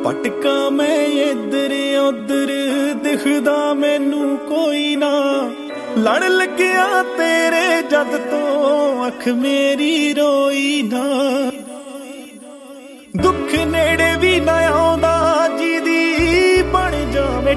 ਭਟਕਾ ਮੈਂ ਇੱਧਰ ਉੱਧਰ ਦਿਖਦਾ ਮੈਨੂੰ ਕੋਈ ਨਾ, ਲੜ ਲੱਗਿਆ ਤੇਰੇ ਜਦ ਤੋਂ ਅੱਖ ਮੇਰੀ ਰੋਈ ਨਾ। ਦੁੱਖ ਨੇੜੇ ਵੀ ਨਾ ਆਉਂਦਾ